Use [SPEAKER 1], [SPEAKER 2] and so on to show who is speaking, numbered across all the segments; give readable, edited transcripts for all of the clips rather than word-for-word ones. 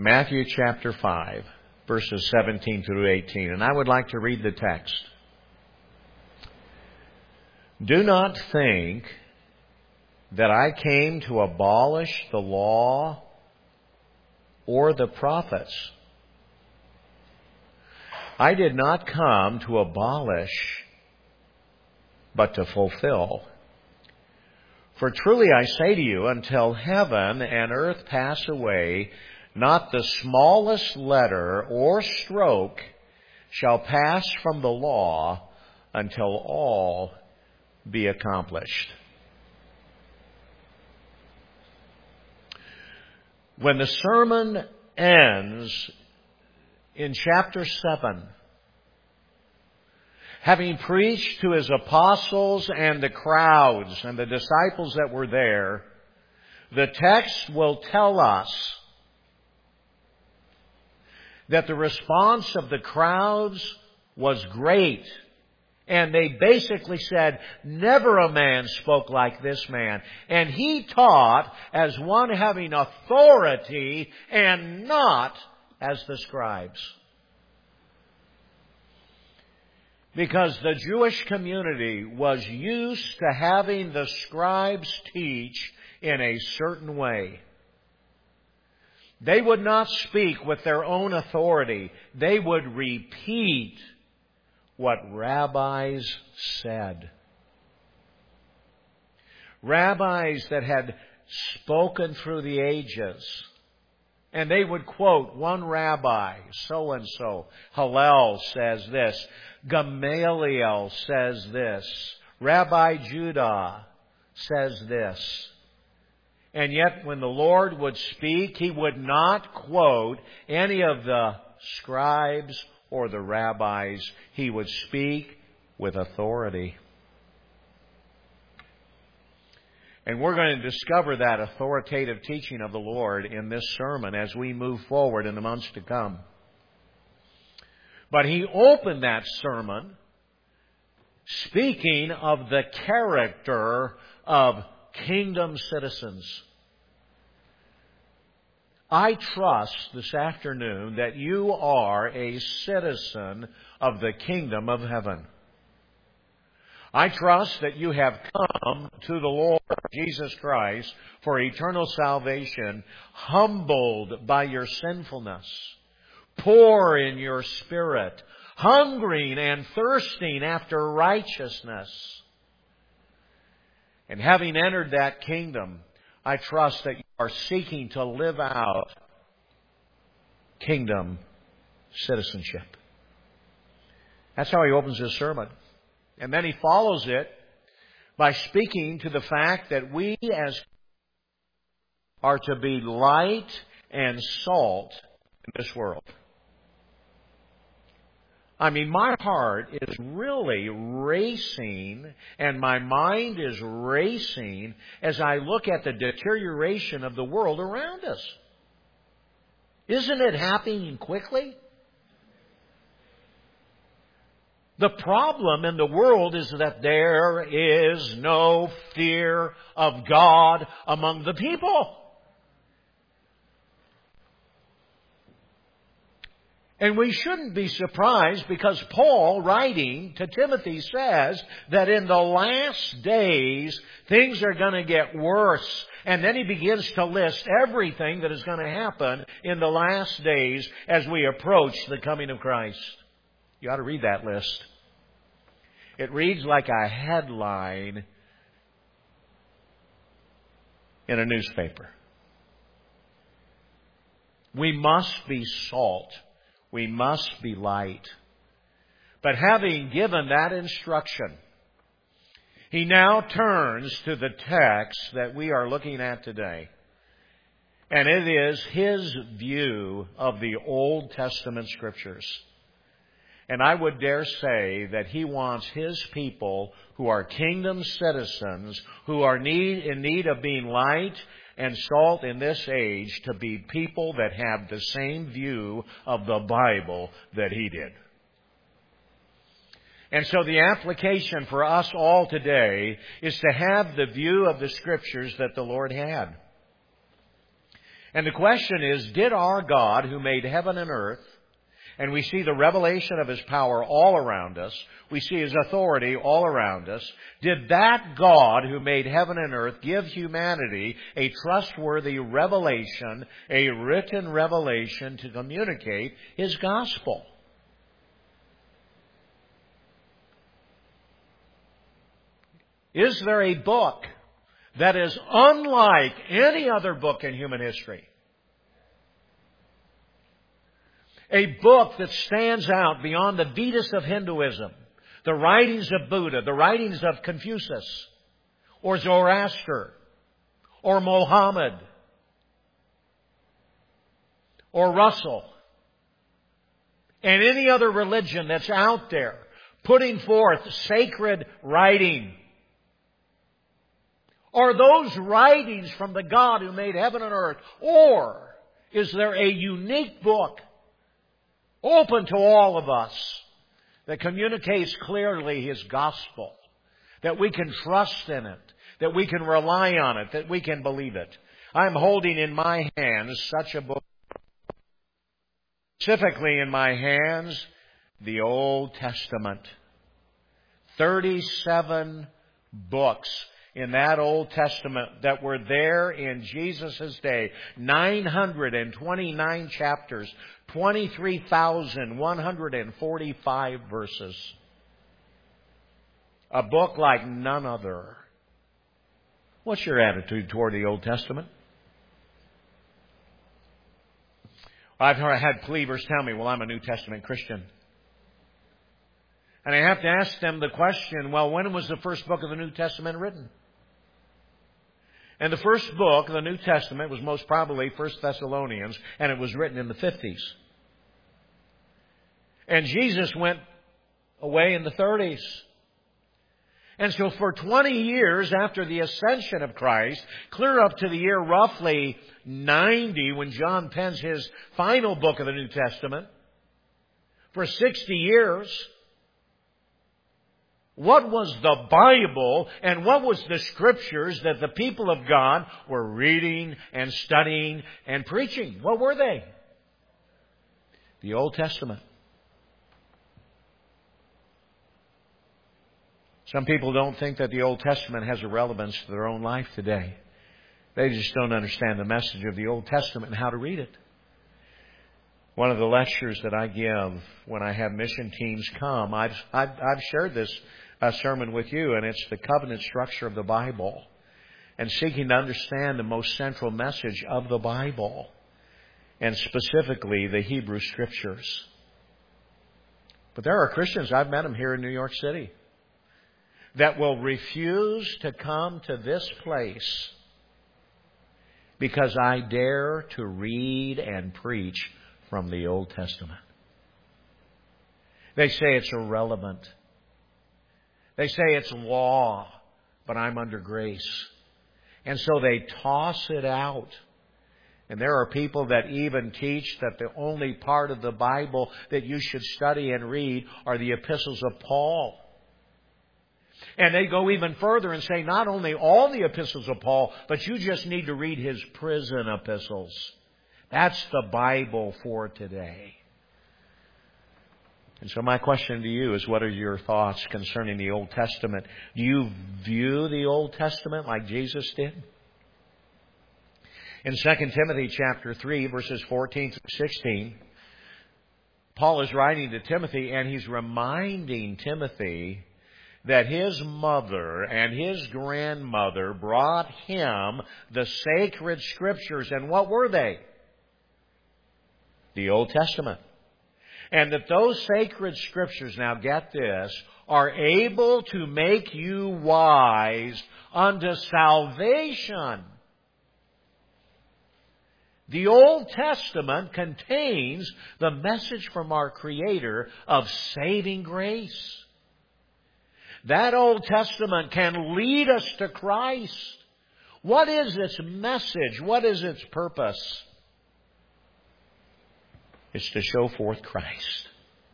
[SPEAKER 1] Matthew chapter 5, verses 17 through 18. And I would like to read the text. Do not think that I came to abolish the law or the prophets. I did not come to abolish, but to fulfill. For truly I say to you, until heaven and earth pass away, not the smallest letter or stroke shall pass from the law until all be accomplished. When the sermon ends in chapter 7, having preached to his apostles and the crowds and the disciples that were there, the text will tell us that the response of the crowds was great. And they basically said, never a man spoke like this man. And he taught as one having authority and not as the scribes. Because the Jewish community was used to having the scribes teach in a certain way. They would not speak with their own authority. They would repeat what rabbis said. Rabbis that had spoken through the ages. And they would quote one rabbi, so-and-so. Hillel says this. Gamaliel says this. Rabbi Judah says this. And yet when the Lord would speak, He would not quote any of the scribes or the rabbis. He would speak with authority. And we're going to discover that authoritative teaching of the Lord in this sermon as we move forward in the months to come. But He opened that sermon speaking of the character of kingdom citizens. I trust this afternoon that you are a citizen of the kingdom of heaven. I trust that you have come to the Lord Jesus Christ for eternal salvation, humbled by your sinfulness, poor in your spirit, hungering and thirsting after righteousness. And having entered that kingdom, I trust that you are seeking to live out kingdom citizenship. That's how he opens his sermon. And then he follows it by speaking to the fact that we as are to be light and salt in this world. I mean, my heart is really racing and my mind is racing as I look at the deterioration of the world around us. Isn't it happening quickly? The problem in the world is that there is no fear of God among the people. And we shouldn't be surprised because Paul, writing to Timothy, says that in the last days, things are going to get worse. And then he begins to list everything that is going to happen in the last days as we approach the coming of Christ. You ought to read that list. It reads like a headline in a newspaper. We must be salt. We must be light. But having given that instruction, he now turns to the text that we are looking at today. And it is his view of the Old Testament Scriptures. And I would dare say that he wants his people who are kingdom citizens, who are in need of being light and salt in this age, to be people that have the same view of the Bible that he did. And so the application for us all today is to have the view of the Scriptures that the Lord had. And the question is, did our God, who made heaven and earth, and we see the revelation of His power all around us, we see His authority all around us, did that God who made heaven and earth give humanity a trustworthy revelation, a written revelation to communicate His gospel? Is there a book that is unlike any other book in human history? A book that stands out beyond the Vedas of Hinduism, the writings of Buddha, the writings of Confucius, or Zoroaster, or Mohammed, or Russell, and any other religion that's out there putting forth sacred writing? Are those writings from the God who made heaven and earth? Or is there a unique book open to all of us that communicates clearly His gospel, that we can trust in it, that we can rely on it, that we can believe it? I'm holding in my hands such a book. Specifically in my hands, the Old Testament. 37 books in that Old Testament that were there in Jesus' day. 929 chapters, 23,145 verses. A book like none other. What's your attitude toward the Old Testament? I've had believers tell me, well, I'm a New Testament Christian. And I have to ask them the question, well, when was the first book of the New Testament written? And the first book of the New Testament was most probably 1 Thessalonians, and it was written in the 50s. And Jesus went away in the 30s. And so for 20 years after the ascension of Christ, clear up to the year roughly 90 when John pens his final book of the New Testament, for 60 years, what was the Bible and what was the Scriptures that the people of God were reading and studying and preaching? What were they? The Old Testament. Some people don't think that the Old Testament has a relevance to their own life today. They just don't understand the message of the Old Testament and how to read it. One of the lectures that I give when I have mission teams come, I've shared this sermon with you, and it's the covenant structure of the Bible and seeking to understand the most central message of the Bible, and specifically the Hebrew Scriptures. But there are Christians, I've met them here in New York City, that will refuse to come to this place because I dare to read and preach from the Old Testament. They say it's irrelevant. They say it's law, but I'm under grace. And so they toss it out. And there are people that even teach that the only part of the Bible that you should study and read are the epistles of Paul. And they go even further and say not only all the epistles of Paul, but you just need to read his prison epistles. That's the Bible for today. And so my question to you is, what are your thoughts concerning the Old Testament? Do you view the Old Testament like Jesus did? In 2 Timothy chapter 3, verses 14 through 16, Paul is writing to Timothy, and he's reminding Timothy that his mother and his grandmother brought him the sacred Scriptures. And what were they? The Old Testament. And that those sacred Scriptures, now get this, are able to make you wise unto salvation. The Old Testament contains the message from our Creator of saving grace. That Old Testament can lead us to Christ. What is its message? What is its purpose? It's to show forth Christ.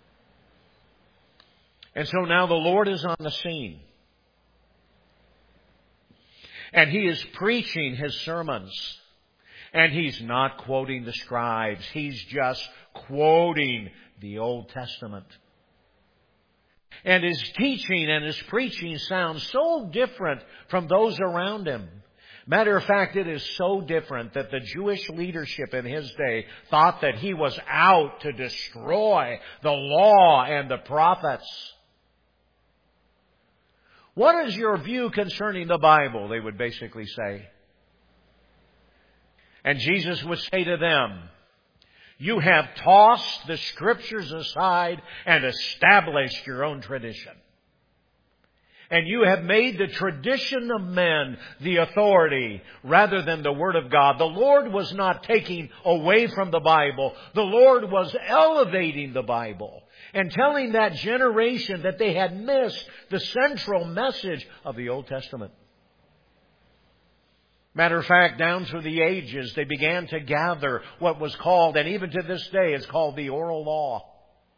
[SPEAKER 1] And so now the Lord is on the scene. And He is preaching His sermons. And He's not quoting the scribes. He's just quoting the Old Testament. And His teaching and His preaching sound so different from those around Him. Matter of fact, it is so different that the Jewish leadership in His day thought that He was out to destroy the law and the prophets. What is your view concerning the Bible? They would basically say. And Jesus would say to them, you have tossed the Scriptures aside and established your own tradition. And you have made the tradition of men the authority rather than the Word of God. The Lord was not taking away from the Bible. The Lord was elevating the Bible and telling that generation that they had missed the central message of the Old Testament. Matter of fact, down through the ages, they began to gather what was called, and even to this day, it's called the oral law.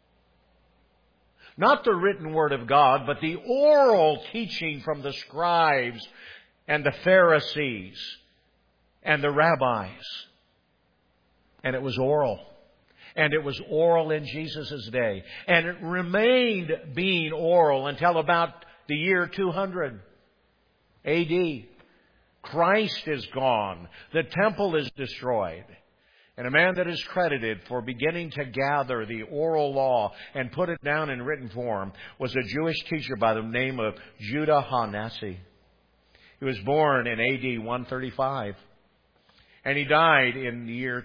[SPEAKER 1] Not the written Word of God, but the oral teaching from the scribes and the Pharisees and the rabbis. And it was oral. And it was oral in Jesus' day. And it remained being oral until about the year 200 A.D. Christ is gone. The temple is destroyed. And a man that is credited for beginning to gather the oral law and put it down in written form was a Jewish teacher by the name of Judah HaNasi. He was born in A.D. 135. And he died in the year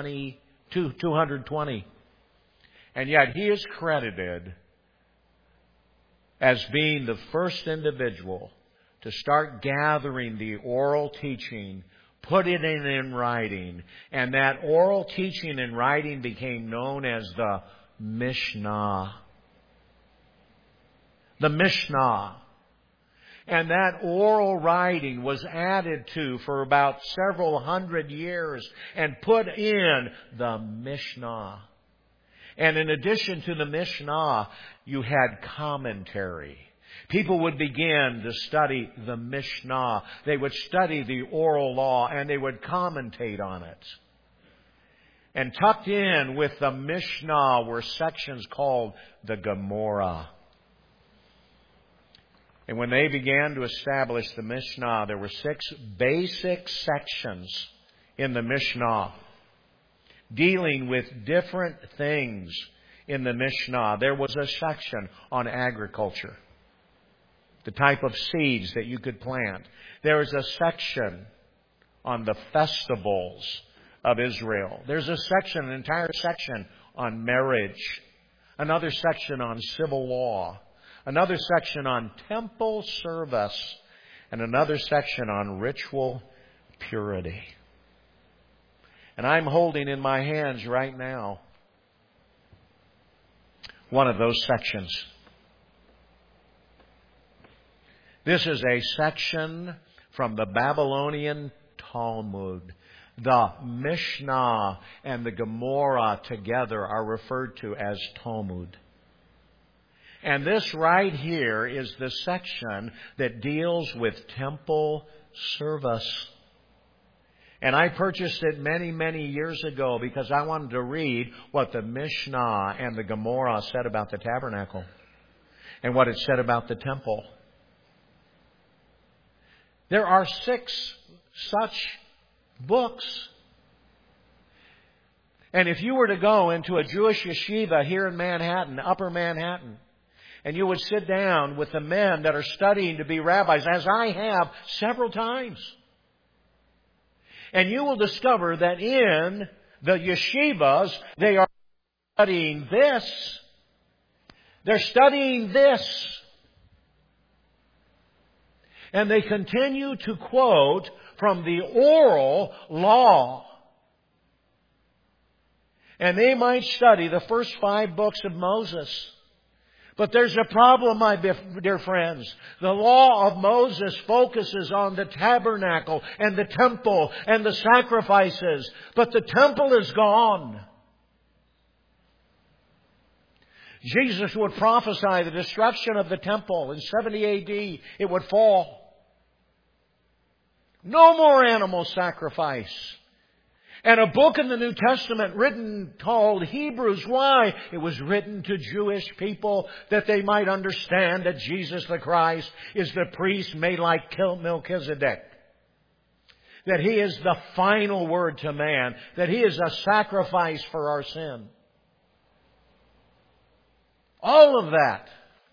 [SPEAKER 1] 220. And yet he is credited as being the first individual to start gathering the oral teaching, put it in writing, and that oral teaching and writing became known as the Mishnah. The Mishnah. And that oral writing was added to for about several hundred years and put in the Mishnah. And in addition to the Mishnah, you had commentary. People would begin to study the Mishnah. They would study the oral law and they would commentate on it. And tucked in with the Mishnah were sections called the Gemara. And when they began to establish the Mishnah, there were 6 basic sections in the Mishnah dealing with different things in the Mishnah. There was a section on agriculture, the type of seeds that you could plant. There is a section on the festivals of Israel. There's a section, an entire section on marriage. Another section on civil law. Another section on temple service. And another section on ritual purity. And I'm holding in my hands right now one of those sections. This is a section from the Babylonian Talmud. The Mishnah and the Gemara together are referred to as Talmud. And this right here is the section that deals with temple service. And I purchased it many, many years ago because I wanted to read what the Mishnah and the Gemara said about the tabernacle and what it said about the temple. There are 6 such books. And if you were to go into a Jewish yeshiva here in Manhattan, Upper Manhattan, and you would sit down with the men that are studying to be rabbis, as I have several times, and you will discover that in the yeshivas, they are studying this. They're studying this. And they continue to quote from the oral law. And they might study the first 5 books of Moses. But there's a problem, my dear friends. The law of Moses focuses on the tabernacle and the temple and the sacrifices. But the temple is gone. Jesus would prophesy the destruction of the temple in 70 A.D. It would fall. No more animal sacrifice. And a book in the New Testament written called Hebrews. Why? It was written to Jewish people that they might understand that Jesus the Christ is the priest made like Melchizedek. That He is the final word to man. That He is a sacrifice for our sin. All of that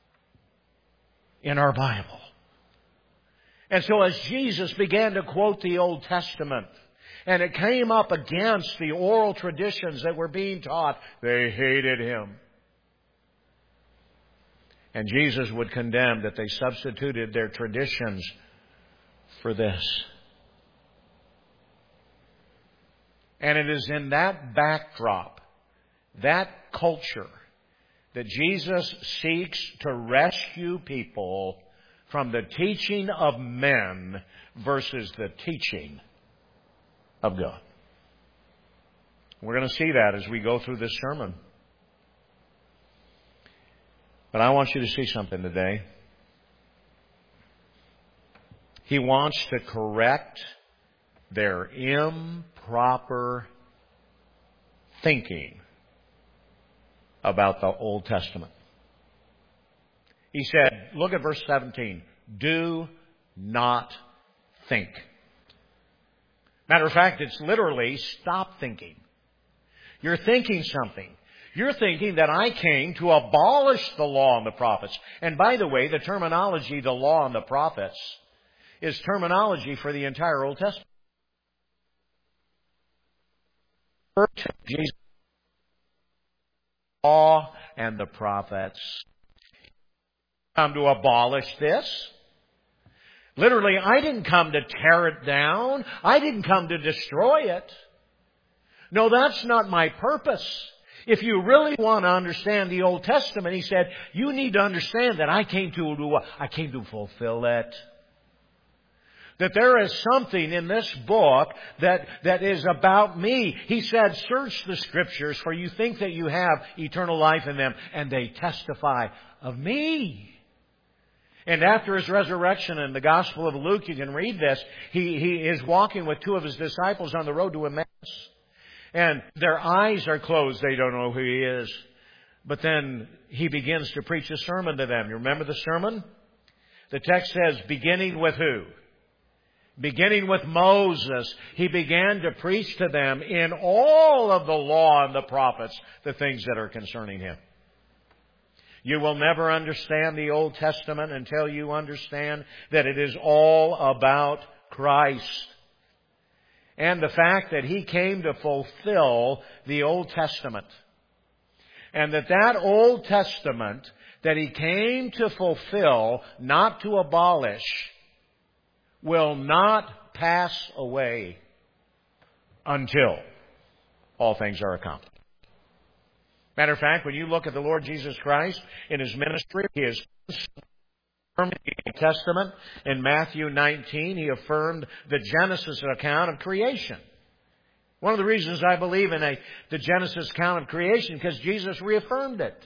[SPEAKER 1] in our Bible. And so as Jesus began to quote the Old Testament, and it came up against the oral traditions that were being taught, they hated Him. And Jesus would condemn that they substituted their traditions for this. And it is in that backdrop, that culture, that Jesus seeks to rescue people from the teaching of men versus the teaching of God. We're going to see that as we go through this sermon. But I want you to see something today. He wants to correct their improper thinking about the Old Testament. He said, look at verse 17, do not think. Matter of fact, it's literally stop thinking. You're thinking something. You're thinking that I came to abolish the law and the prophets. And by the way, the terminology, the law and the prophets, is terminology for the entire Old Testament. Jesus, the law and the prophets. Come to abolish this. Literally, I didn't come to tear it down. I didn't come to destroy it. No, that's not my purpose. If you really want to understand the Old Testament, he said, you need to understand that I came to fulfill it. That there is something in this book that is about me. He said, search the Scriptures, for you think that you have eternal life in them, and they testify of me. And after His resurrection in the Gospel of Luke, you can read this, he is walking with two of His disciples on the road to Emmaus. And their eyes are closed. They don't know who He is. But then He begins to preach a sermon to them. You remember the sermon? The text says, beginning with who? Beginning with Moses, He began to preach to them in all of the law and the prophets the things that are concerning Him. You will never understand the Old Testament until you understand that it is all about Christ. And the fact that He came to fulfill the Old Testament. And that Old Testament that He came to fulfill, not to abolish, will not pass away until all things are accomplished. Matter of fact, when you look at the Lord Jesus Christ in His ministry, He is affirmed the Old Testament. In Matthew 19, He affirmed the Genesis account of creation. One of the reasons I believe in the Genesis account of creation, because Jesus reaffirmed it.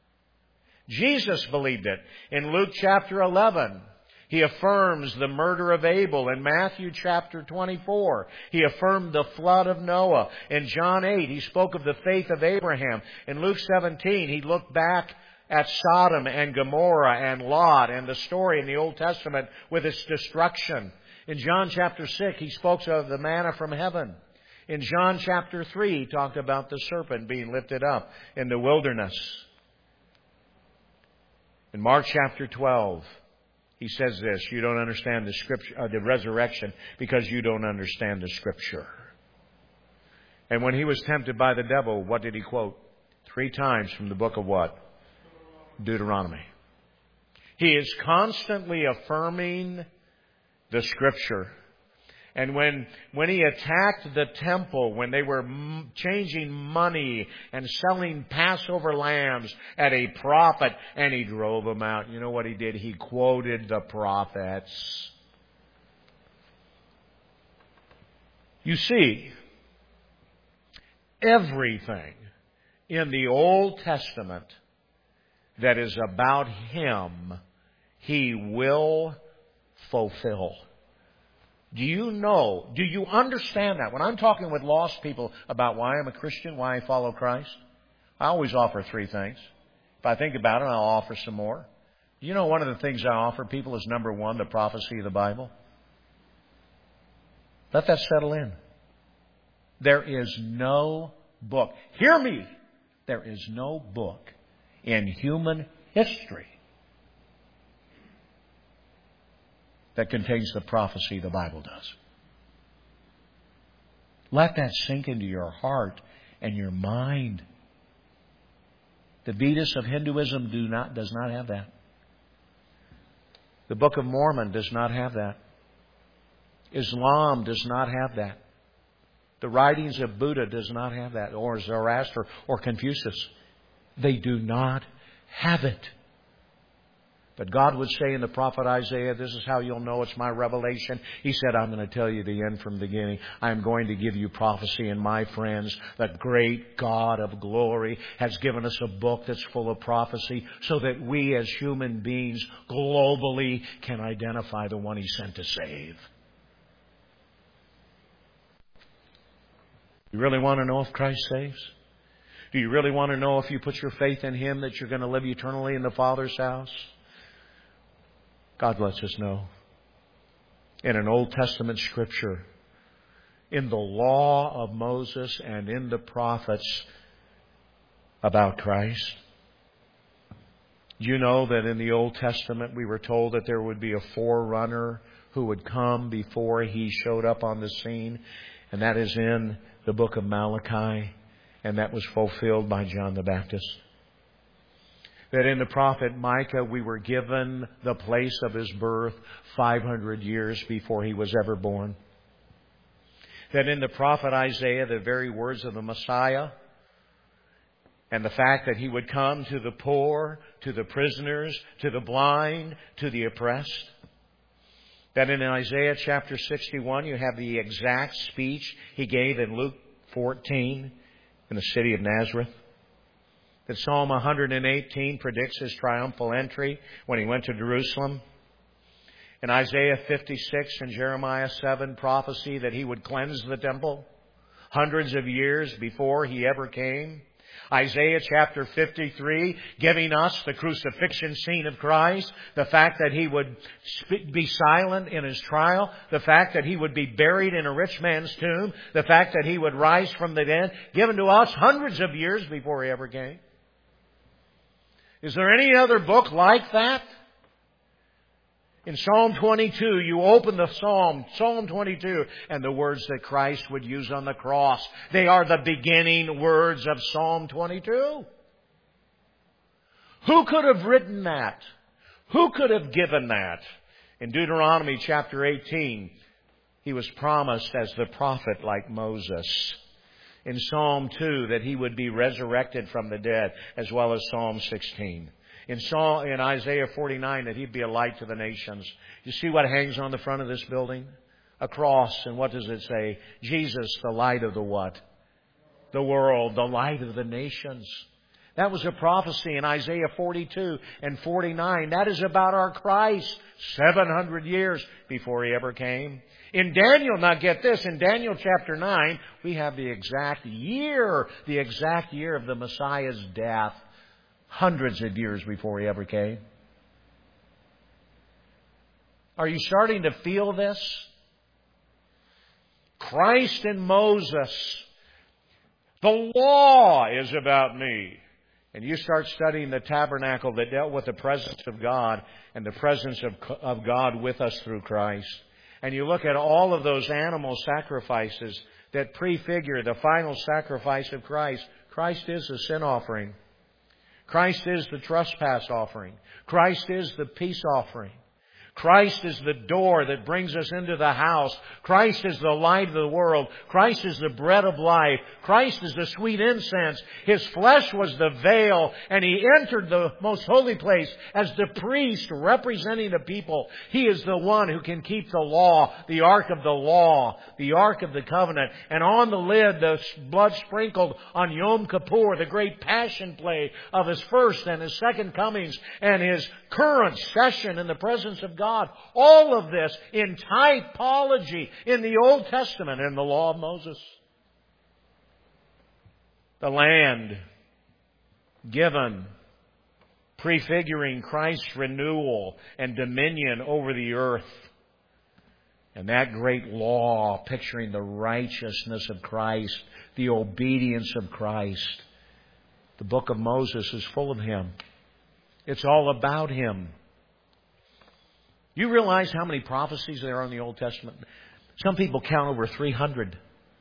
[SPEAKER 1] Jesus believed it. In Luke chapter 11, He affirms the murder of Abel. In Matthew chapter 24, He affirmed the flood of Noah. In John 8, He spoke of the faith of Abraham. In Luke 17, He looked back at Sodom and Gomorrah and Lot and the story in the Old Testament with its destruction. In John chapter 6, He spoke of the manna from heaven. In John chapter 3, He talked about the serpent being lifted up in the wilderness. In Mark chapter 12, He says this, you don't understand the Scripture, the resurrection, because you don't understand the Scripture. And when He was tempted by the devil, what did He quote? 3 times from the book of what? Deuteronomy. He is constantly affirming the Scripture. And when He attacked the temple, when they were changing money and selling Passover lambs at a profit, and He drove them out, you know what He did? He quoted the prophets. You see, everything in the Old Testament that is about Him, He will fulfill. Do you know, do you understand that? When I'm talking with lost people about why I'm a Christian, why I follow Christ, I always offer three things. If I think about it, I'll offer some more. You know, one of the things I offer people is, number one, the prophecy of the Bible. Let that settle in. There is no book. Hear me. There is no book in human history that contains the prophecy the Bible does. Let that sink into your heart and your mind. The Vedas of Hinduism does not have that. The Book of Mormon does not have that. Islam does not have that. The writings of Buddha does not have that, or Zoroaster or Confucius. They do not have it. But God would say in the prophet Isaiah, this is how you'll know it's my revelation. He said, I'm going to tell you the end from the beginning. I'm going to give you prophecy. And my friends, the great God of glory has given us a book that's full of prophecy so that we as human beings globally can identify the one He sent to save. You really want to know if Christ saves? Do you really want to know if you put your faith in Him that you're going to live eternally in the Father's house? God lets us know. In an Old Testament scripture, in the law of Moses and in the prophets about Christ. You know that in the Old Testament we were told that there would be a forerunner who would come before He showed up on the scene. And that is in the book of Malachi. And that was fulfilled by John the Baptist. That in the prophet Micah we were given the place of His birth 500 years before He was ever born. That in the prophet Isaiah the very words of the Messiah and the fact that He would come to the poor, to the prisoners, to the blind, to the oppressed. That in Isaiah chapter 61 you have the exact speech He gave in Luke 14 in the city of Nazareth. That Psalm 118 predicts His triumphal entry when He went to Jerusalem. In Isaiah 56 and Jeremiah 7 prophecy that He would cleanse the temple hundreds of years before He ever came. Isaiah chapter 53 giving us the crucifixion scene of Christ. The fact that He would be silent in His trial. The fact that He would be buried in a rich man's tomb. The fact that He would rise from the dead. Given to us hundreds of years before He ever came. Is there any other book like that? In Psalm 22, you open the Psalm 22, and the words that Christ would use on the cross, they are the beginning words of Psalm 22. Who could have written that? Who could have given that? In Deuteronomy chapter 18, he was promised as the prophet like Moses. In Psalm 2, that he would be resurrected from the dead, as well as Psalm 16. In Isaiah 49, that he'd be a light to the nations. You see what hangs on the front of this building? A cross. And what does it say? Jesus, the light of the what? The world, the light of the nations. That was a prophecy in Isaiah 42 and 49. That is about our Christ 700 years before He ever came. In Daniel, now get this, in Daniel chapter 9, we have the exact year of the Messiah's death, hundreds of years before He ever came. Are you starting to feel this? Christ and Moses. The law is about me. And you start studying the tabernacle that dealt with the presence of God and the presence of God with us through Christ. And you look at all of those animal sacrifices that prefigure the final sacrifice of Christ. Christ is the sin offering. Christ is the trespass offering. Christ is the peace offering. Christ is the door that brings us into the house. Christ is the light of the world. Christ is the bread of life. Christ is the sweet incense. His flesh was the veil, and He entered the most holy place as the priest representing the people. He is the one who can keep the law, the ark of the law, the ark of the covenant. And on the lid, the blood sprinkled on Yom Kippur, the great passion play of His first and His second comings and His current session in the presence of God. God. All of this in typology in the Old Testament and the law of Moses. The land given, prefiguring Christ's renewal and dominion over the earth. And that great law picturing the righteousness of Christ, the obedience of Christ. The book of Moses is full of Him. It's all about Him. You realize how many prophecies there are in the Old Testament? Some people count over 300.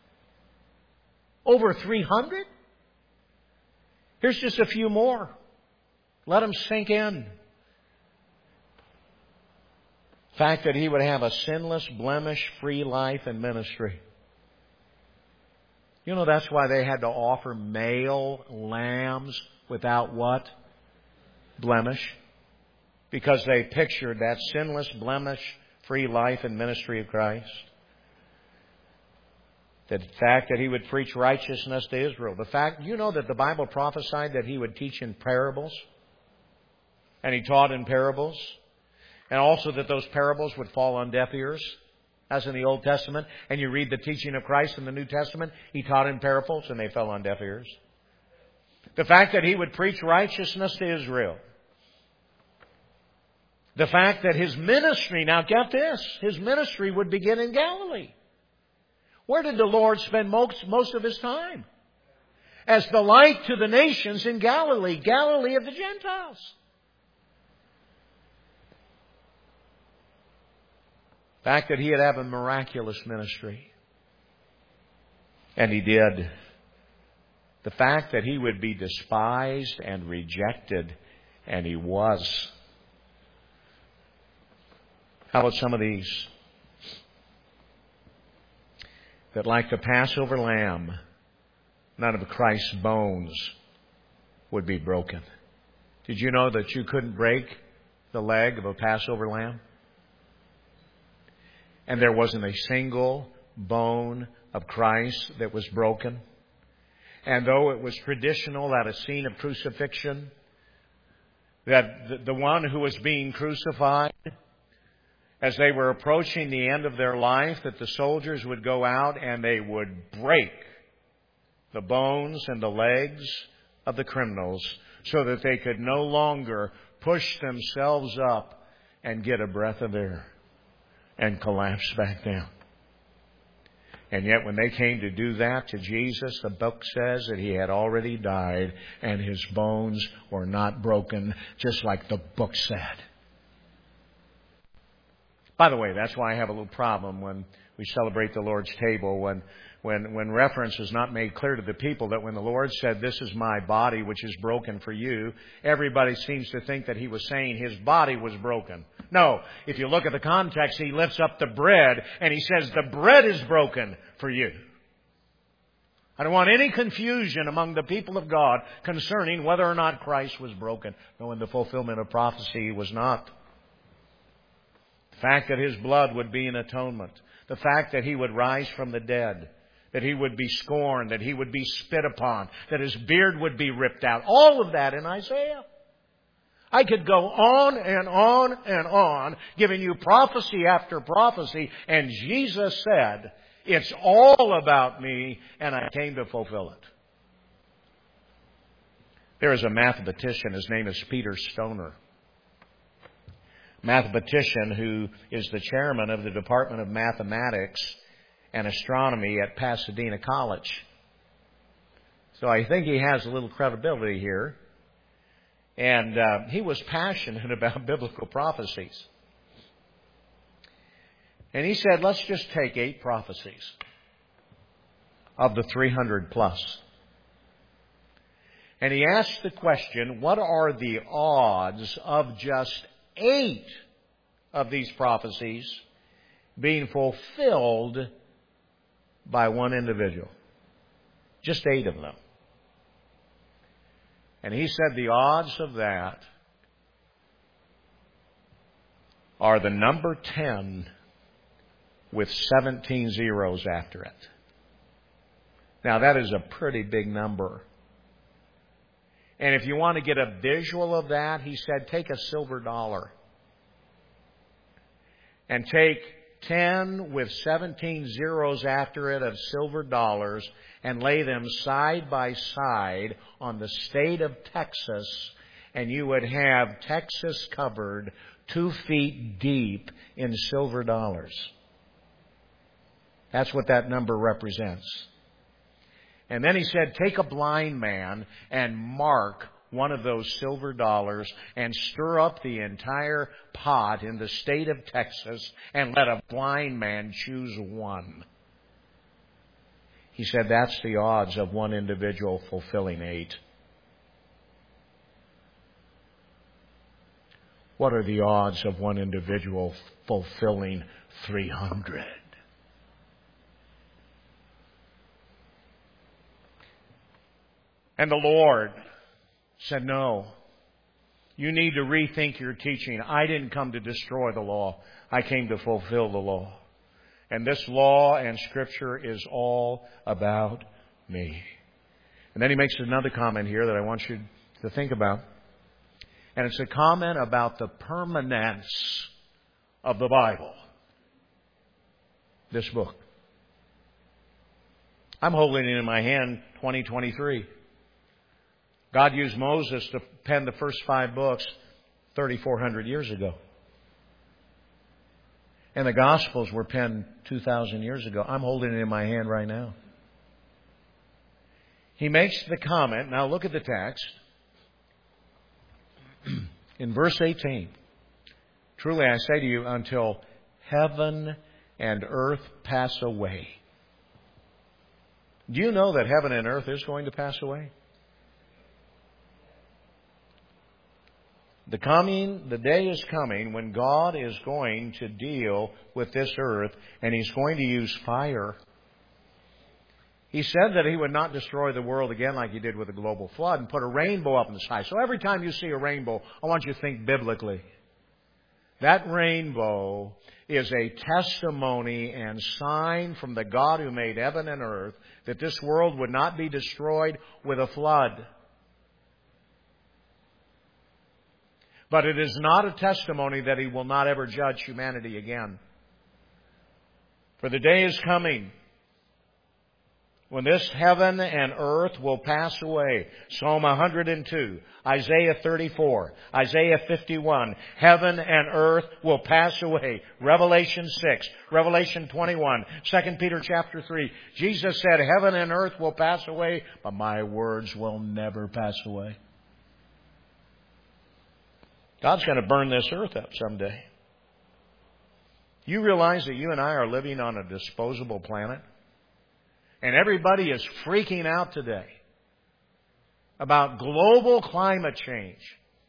[SPEAKER 1] Over 300? Here's just a few more. Let them sink in. The fact that He would have a sinless, blemish-free life and ministry. You know, that's why they had to offer male lambs without what? Blemish. Because they pictured that sinless, blemish-free life and ministry of Christ. The fact that He would preach righteousness to Israel. The fact, you know, that the Bible prophesied that He would teach in parables. And He taught in parables. And also that those parables would fall on deaf ears, as in the Old Testament. And you read the teaching of Christ in the New Testament. He taught in parables and they fell on deaf ears. The fact that He would preach righteousness to Israel. The fact that His ministry, now get this, His ministry would begin in Galilee. Where did the Lord spend most of His time? As the light to the nations in Galilee, Galilee of the Gentiles. The fact that He would have a miraculous ministry. And He did. The fact that He would be despised and rejected, and He was. How about some of these? That like the Passover lamb, none of Christ's bones would be broken. Did you know that you couldn't break the leg of a Passover lamb? And there wasn't a single bone of Christ that was broken. And though it was traditional at a scene of crucifixion, that the one who was being crucified, as they were approaching the end of their life, that the soldiers would go out and they would break the bones and the legs of the criminals so that they could no longer push themselves up and get a breath of air and collapse back down. And yet when they came to do that to Jesus, the book says that He had already died and His bones were not broken, just like the book said. By the way, that's why I have a little problem when we celebrate the Lord's table, when reference is not made clear to the people that when the Lord said, "This is my body which is broken for you," everybody seems to think that He was saying His body was broken. No, if you look at the context, He lifts up the bread and He says, "The bread is broken for you." I don't want any confusion among the people of God concerning whether or not Christ was broken. No, in the fulfillment of prophecy, He was not. The fact that His blood would be an atonement. The fact that He would rise from the dead. That He would be scorned. That He would be spit upon. That His beard would be ripped out. All of that in Isaiah. I could go on and on and on, giving you prophecy after prophecy. And Jesus said, "It's all about me, and I came to fulfill it." There is a mathematician. His name is Peter Stoner. Mathematician who is the chairman of the Department of Mathematics and Astronomy at Pasadena College. So I think he has a little credibility here. And he was passionate about biblical prophecies. And he said, let's just take 8 prophecies of the 300 plus. And he asked the question, what are the odds of just 8 of these prophecies being fulfilled by one individual? Just 8 of them. And he said the odds of that are the number 10 with 17 zeros after it. Now that is a pretty big number. And if you want to get a visual of that, he said, take a silver dollar. and take 10 with 17 zeros after it of silver dollars and lay them side by side on the state of Texas, and you would have Texas covered 2 feet deep in silver dollars. That's what that number represents. And then he said, take a blind man and mark one of those silver dollars and stir up the entire pot in the state of Texas and let a blind man choose one. He said that's the odds of one individual fulfilling 8. What are the odds of one individual fulfilling 300? And the Lord said, no, you need to rethink your teaching. I didn't come to destroy the law. I came to fulfill the law. And this law and Scripture is all about me. And then he makes another comment here that I want you to think about. And it's a comment about the permanence of the Bible. This book. I'm holding it in my hand 2023. God used Moses to pen the first 5 books 3,400 years ago. And the Gospels were penned 2,000 years ago. I'm holding it in my hand right now. He makes the comment, now look at the text. In verse 18, truly I say to you, until heaven and earth pass away. Do you know that heaven and earth is going to pass away? The day is coming when God is going to deal with this earth, and He's going to use fire. He said that He would not destroy the world again like He did with the global flood and put a rainbow up in the sky. So every time you see a rainbow, I want you to think biblically. That rainbow is a testimony and sign from the God who made heaven and earth that this world would not be destroyed with a flood. But it is not a testimony that He will not ever judge humanity again. For the day is coming when this heaven and earth will pass away. Psalm 102, Isaiah 34, Isaiah 51. Heaven and earth will pass away. Revelation 6, Revelation 21, 2 Peter chapter 3. Jesus said, heaven and earth will pass away, but my words will never pass away. God's going to burn this earth up someday. You realize that you and I are living on a disposable planet? And everybody is freaking out today about global climate change.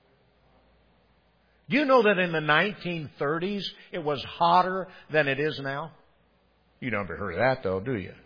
[SPEAKER 1] Do you know that in the 1930s it was hotter than it is now? You never heard of that though, do you?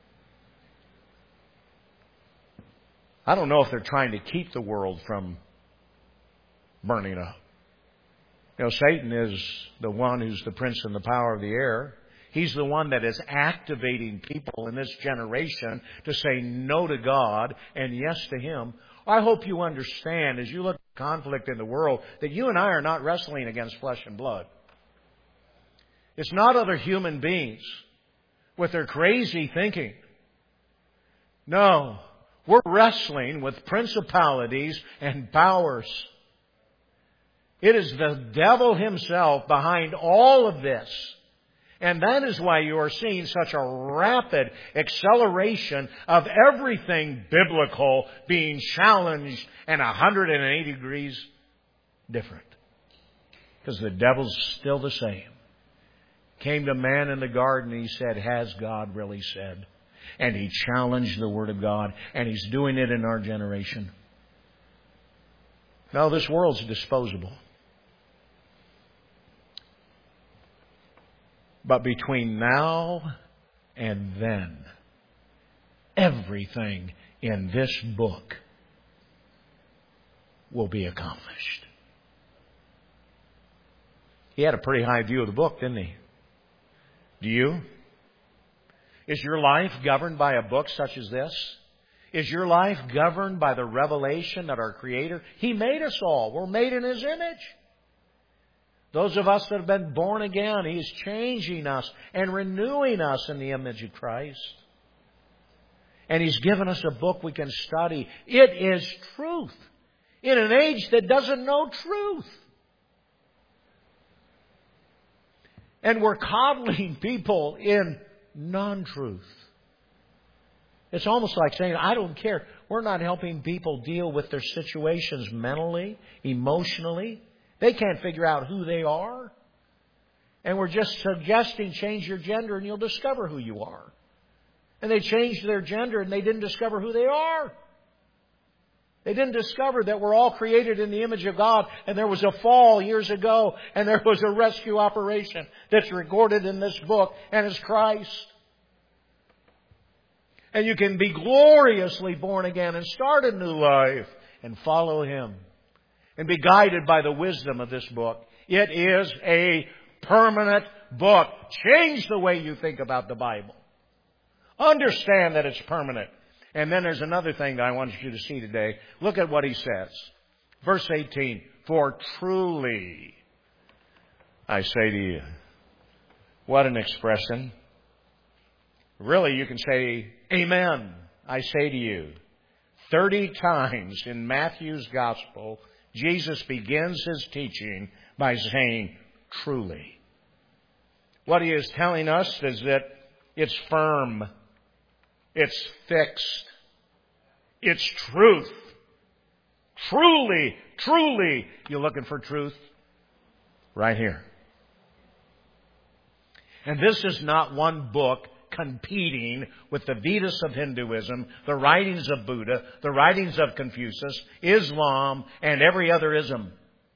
[SPEAKER 1] I don't know if they're trying to keep the world from burning up. You know, Satan is the one who's the prince and the power of the air. He's the one that is activating people in this generation to say no to God and yes to Him. I hope you understand as you look at conflict in the world that you and I are not wrestling against flesh and blood. It's not other human beings with their crazy thinking. No, we're wrestling with principalities and powers. It is the devil himself behind all of this. And that is why you are seeing such a rapid acceleration of everything biblical being challenged and 180 degrees different. Because the devil's still the same. Came to man in the garden, he said, has God really said? And he challenged the Word of God, and he's doing it in our generation. No, this world's disposable. But between now and then, everything in this book will be accomplished. He had a pretty high view of the book, didn't he? Do you? Is your life governed by a book such as this? Is your life governed by the revelation that our Creator, He made us all. We're made in His image. Those of us that have been born again, He is changing us and renewing us in the image of Christ. And He's given us a book we can study. It is truth in an age that doesn't know truth. And we're coddling people in non-truth. It's almost like saying, I don't care. We're not helping people deal with their situations mentally, emotionally. They can't figure out who they are. And we're just suggesting change your gender and you'll discover who you are. And they changed their gender and they didn't discover who they are. They didn't discover that we're all created in the image of God and there was a fall years ago and there was a rescue operation that's recorded in this book and it's Christ. And you can be gloriously born again and start a new life and follow Him and be guided by the wisdom of this book. It is a permanent book. Change the way you think about the Bible. Understand that it's permanent. And then there's another thing that I want you to see today. Look at what he says. Verse 18. For truly, I say to you. What an expression. Really, you can say, Amen, I say to you. 30 times in Matthew's Gospel, Jesus begins His teaching by saying, truly. What He is telling us is that it's firm. It's fixed. It's truth. Truly, truly. You looking for truth? Right here. And this is not one book competing with the Vedas of Hinduism, the writings of Buddha, the writings of Confucius, Islam, and every other ism.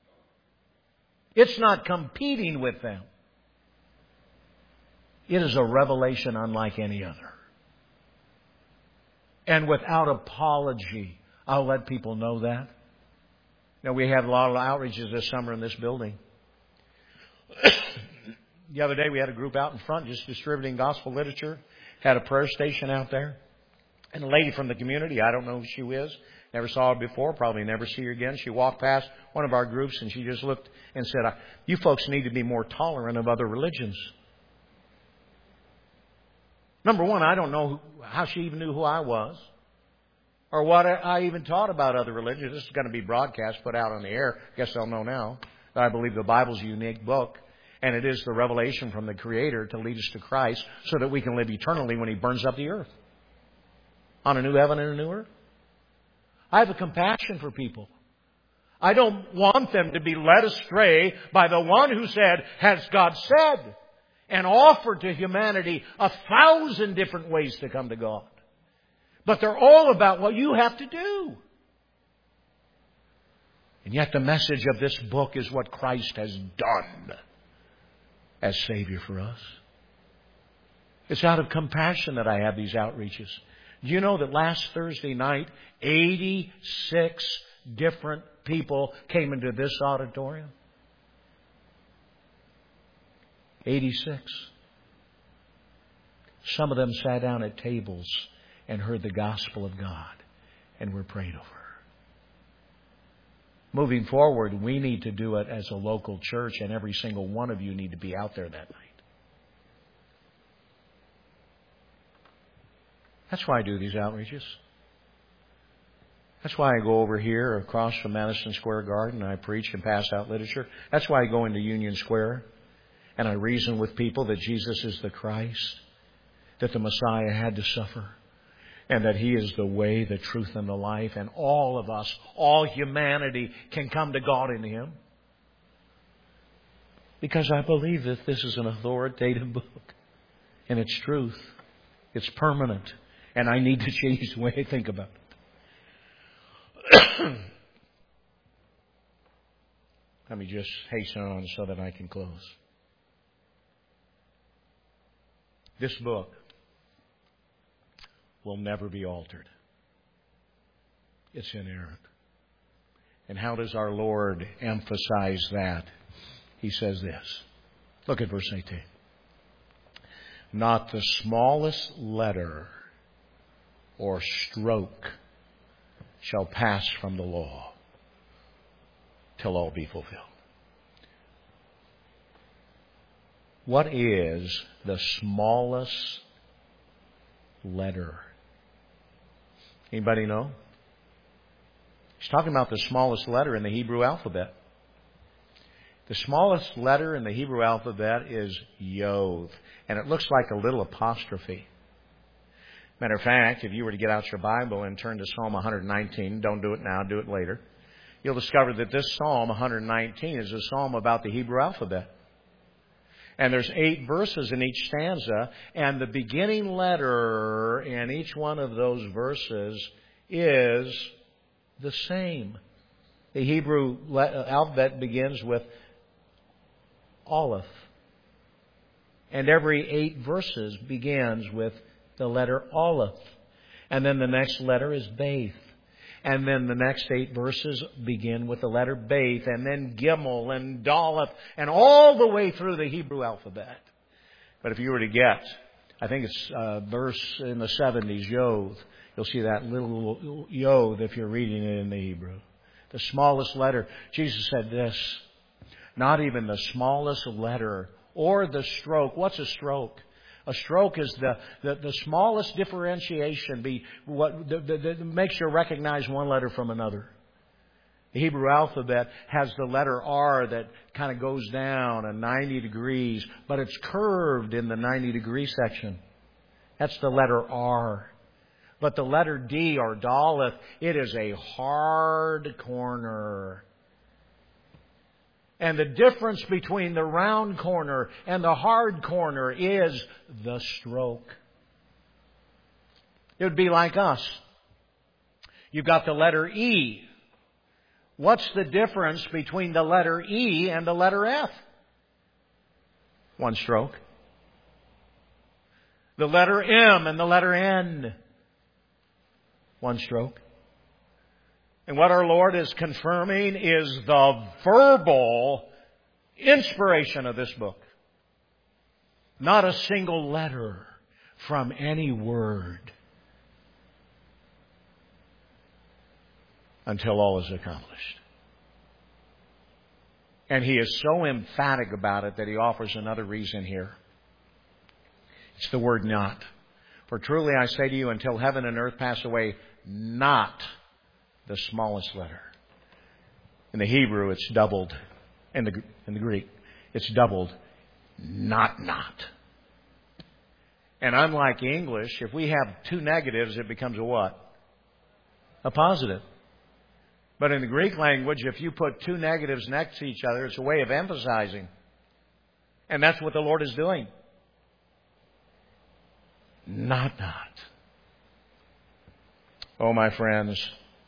[SPEAKER 1] It's not competing with them. It is a revelation unlike any other. And without apology, I'll let people know that. Now, we had a lot of outreaches this summer in this building. The other day we had a group out in front just distributing gospel literature. Had a prayer station out there. And a lady from the community, I don't know who she is, never saw her before, probably never see her again. She walked past one of our groups and she just looked and said, you folks need to be more tolerant of other religions. Number one, I don't know how she even knew who I was. Or what I even taught about other religions. This is going to be broadcast, put out on the air. I guess they'll know now that I believe the Bible's a unique book. And it is the revelation from the Creator to lead us to Christ so that we can live eternally when He burns up the earth. On a new heaven and a new earth. I have a compassion for people. I don't want them to be led astray by the one who said, has God said? And offered to humanity 1,000 different ways to come to God. But they're all about what you have to do. And yet the message of this book is what Christ has done as Savior for us. It's out of compassion that I have these outreaches. Do you know that last Thursday night, 86 different people came into this auditorium? 86. Some of them sat down at tables and heard the gospel of God and were prayed over. Moving forward, we need to do it as a local church, and every single one of you need to be out there that night. That's why I do these outreaches. That's why I go over here across from Madison Square Garden and I preach and pass out literature. That's why I go into Union Square and I reason with people that Jesus is the Christ, that the Messiah had to suffer, and that He is the way, the truth, and the life. And all of us, all humanity, can come to God in Him. Because I believe that this is an authoritative book. And it's truth. It's permanent. And I need to change the way I think about it. Let me just hasten on so that I can close. This book will never be altered. It's inerrant. And how does our Lord emphasize that? He says this. Look at verse 18. Not the smallest letter or stroke shall pass from the law till all be fulfilled. What is the smallest letter? Anybody know? He's talking about the smallest letter in the Hebrew alphabet. The smallest letter in the Hebrew alphabet is Yod, and it looks like a little apostrophe. Matter of fact, if you were to get out your Bible and turn to Psalm 119, don't do it now, do it later, you'll discover that this Psalm 119 is a psalm about the Hebrew alphabet. And there's 8 verses in each stanza, and the beginning letter in each one of those verses is the same. The Hebrew alphabet begins with Aleph. And every 8 verses begins with the letter Aleph. And then the next letter is Beth. And then the next 8 verses begin with the letter Beth, and then Gimel and Daleth, and all the way through the Hebrew alphabet. But if you were to get, I think it's verse in the 70s, Yod, you'll see that little Yod if you're reading it in the Hebrew. The smallest letter. Jesus said this, not even the smallest letter or the stroke. What's a stroke? A stroke is the smallest differentiation that makes you recognize one letter from another. The Hebrew alphabet has the letter R that kind of goes down at 90 degrees, but it's curved in the 90-degree section. That's the letter R. But the letter D or Daleth, it is a hard corner. And the difference between the round corner and the hard corner is the stroke. It would be like us. You've got the letter E. What's the difference between the letter E and the letter F? One stroke. The letter M and the letter N. One stroke. And what our Lord is confirming is the verbal inspiration of this book. Not a single letter from any word until all is accomplished. And He is so emphatic about it that He offers another reason here. It's the word not. For truly I say to you, until heaven and earth pass away, not the smallest letter. In the Hebrew, it's doubled. In the Greek, it's doubled. Not. And unlike English, if we have 2 negatives, it becomes a what? A positive. But in the Greek language, if you put 2 negatives next to each other, it's a way of emphasizing. And that's what the Lord is doing. Not. Oh, my friends,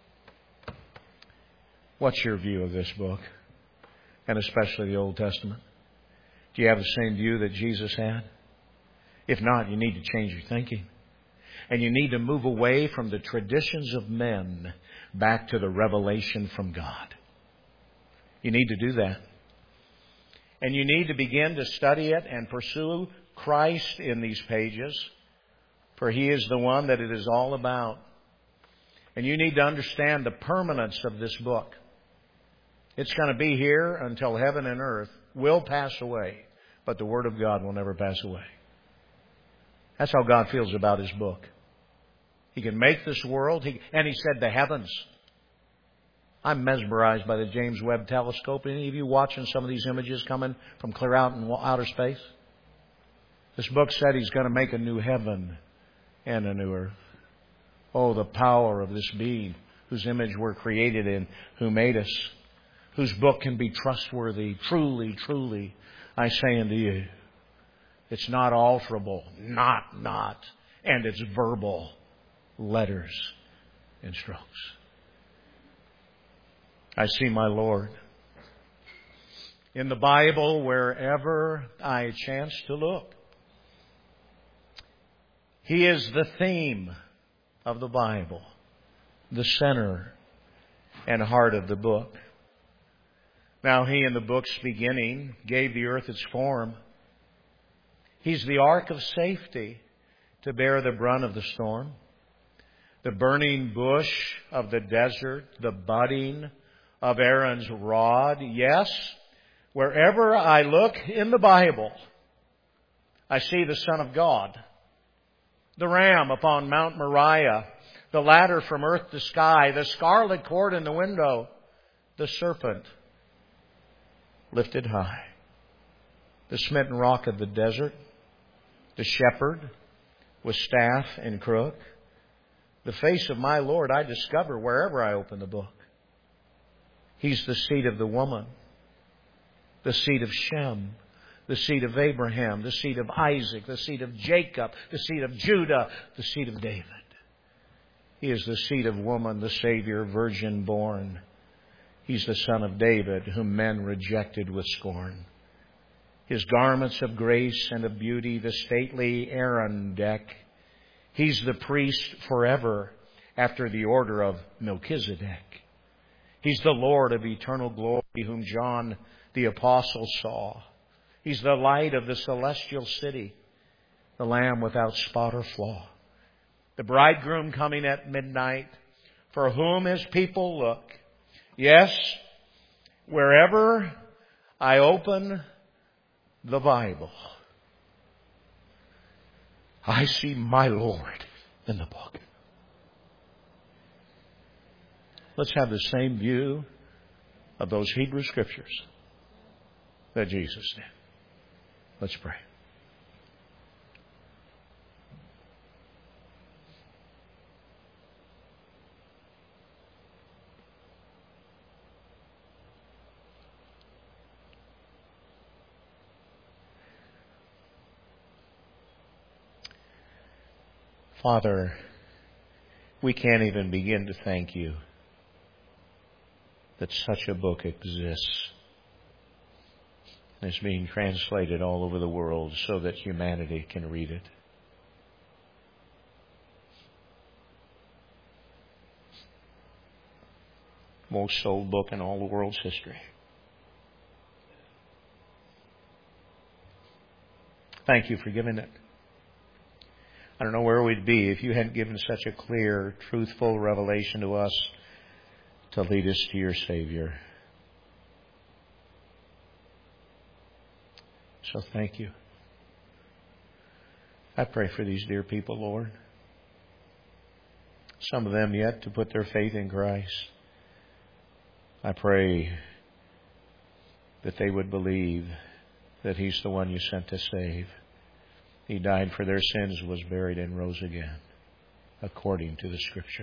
[SPEAKER 1] what's your view of this book? And especially the Old Testament? Do you have the same view that Jesus had? If not, you need to change your thinking. And you need to move away from the traditions of men back to the revelation from God. You need to do that. And you need to begin to study it and pursue Christ in these pages, for He is the one that it is all about. And you need to understand the permanence of this book. It's going to be here until heaven and earth will pass away, but the Word of God will never pass away. That's how God feels about His book. He can make this world, and He said the heavens. I'm mesmerized by the James Webb Telescope. Any of you watching some of these images coming from clear out in outer space? This book said He's going to make a new heaven and a new earth. Oh, the power of this being whose image we're created in, who made us, whose book can be trustworthy. Truly, truly, I say unto you, it's not alterable, not, and it's verbal letters and strokes. I see my Lord in the Bible wherever I chance to look. He is the theme of the Bible, the center and heart of the book. Now He, in the book's beginning, gave the earth its form. He's the ark of safety to bear the brunt of the storm. The burning bush of the desert, the budding of Aaron's rod. Yes, wherever I look in the Bible, I see the Son of God, the Ram upon Mount Moriah, the ladder from earth to sky, the scarlet cord in the window, the serpent lifted high, the smitten rock of the desert, the shepherd with staff and crook. The face of my Lord I discover wherever I open the book. He's the seed of the woman, the seed of Shem, the seed of Abraham, the seed of Isaac, the seed of Jacob, the seed of Judah, the seed of David. He is the seed of woman, the Savior, virgin born. He's the Son of David, whom men rejected with scorn. His garments of grace and of beauty, the stately Aaron deck. He's the priest forever, after the order of Melchizedek. He's the Lord of eternal glory, whom John the Apostle saw. He's the light of the celestial city, the Lamb without spot or flaw. The bridegroom coming at midnight, for whom His people look. Yes, wherever I open the Bible, I see my Lord in the book. Let's have the same view of those Hebrew Scriptures that Jesus did. Let's pray. Father, we can't even begin to thank You that such a book exists and is being translated all over the world so that humanity can read it. Most sold book in all the world's history. Thank You for giving it. I don't know where we'd be if You hadn't given such a clear, truthful revelation to us to lead us to Your Savior. So thank You. I pray for these dear people, Lord. Some of them yet to put their faith in Christ. I pray that they would believe that He's the one You sent to save. He died for their sins, was buried, and rose again, according to the Scripture.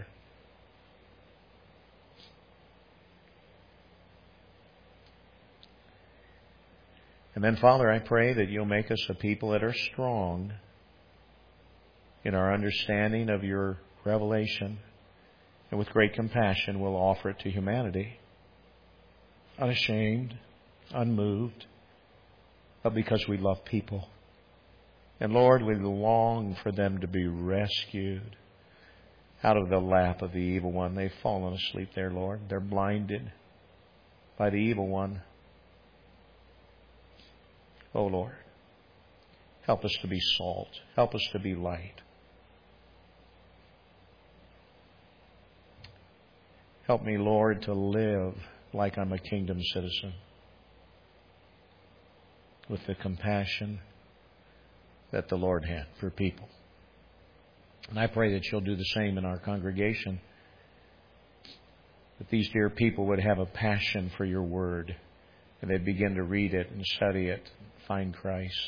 [SPEAKER 1] And then, Father, I pray that You'll make us a people that are strong in our understanding of Your revelation, and with great compassion we'll offer it to humanity, unashamed, unmoved, but because we love people. And Lord, we long for them to be rescued out of the lap of the evil one. They've fallen asleep there, Lord. They're blinded by the evil one. Oh, Lord, help us to be salt. Help us to be light. Help me, Lord, to live like I'm a kingdom citizen, with the compassion that the Lord had for people. And I pray that You'll do the same in our congregation, that these dear people would have a passion for Your Word, and they'd begin to read it and study it, and find Christ,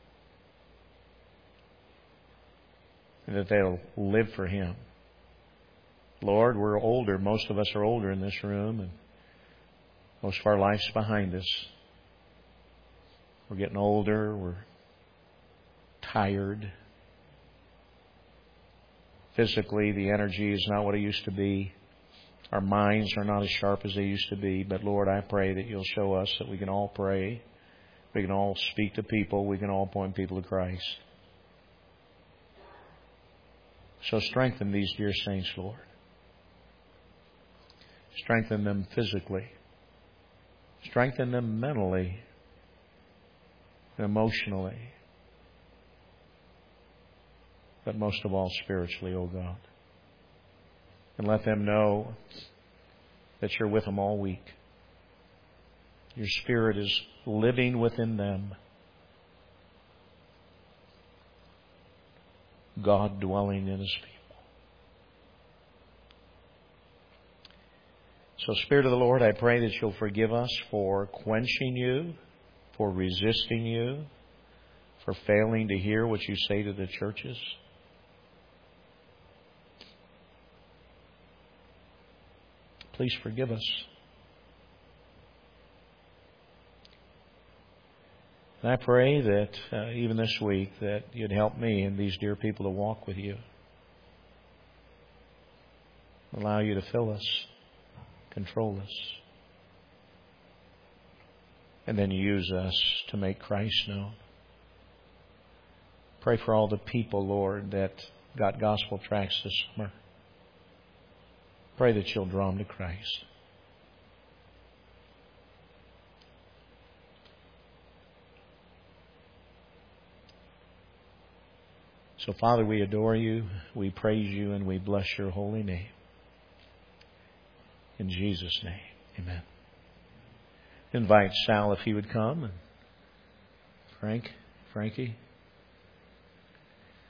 [SPEAKER 1] and that they'll live for Him. Lord, we're older. Most of us are older in this room, and most of our life's behind us. We're getting older. We're tired. Physically, the energy is not what it used to be. Our minds are not as sharp as they used to be. But Lord, I pray that You'll show us that we can all pray. We can all speak to people. We can all point people to Christ. So strengthen these dear saints, Lord. Strengthen them physically. Strengthen them mentally, emotionally, but most of all spiritually, O God. And let them know that You're with them all week. Your Spirit is living within them. God dwelling in His people. So, Spirit of the Lord, I pray that You'll forgive us for quenching You, for resisting You, for failing to hear what You say to the churches. Please forgive us. And I pray that even this week that You'd help me and these dear people to walk with You. Allow You to fill us, control us, and then use us to make Christ known. Pray for all the people, Lord, that got gospel tracts this summer. Pray that You'll draw them to Christ. So, Father, we adore You, we praise You, and we bless Your holy name. In Jesus' name, amen. Invite Sal if he would come, and Frankie.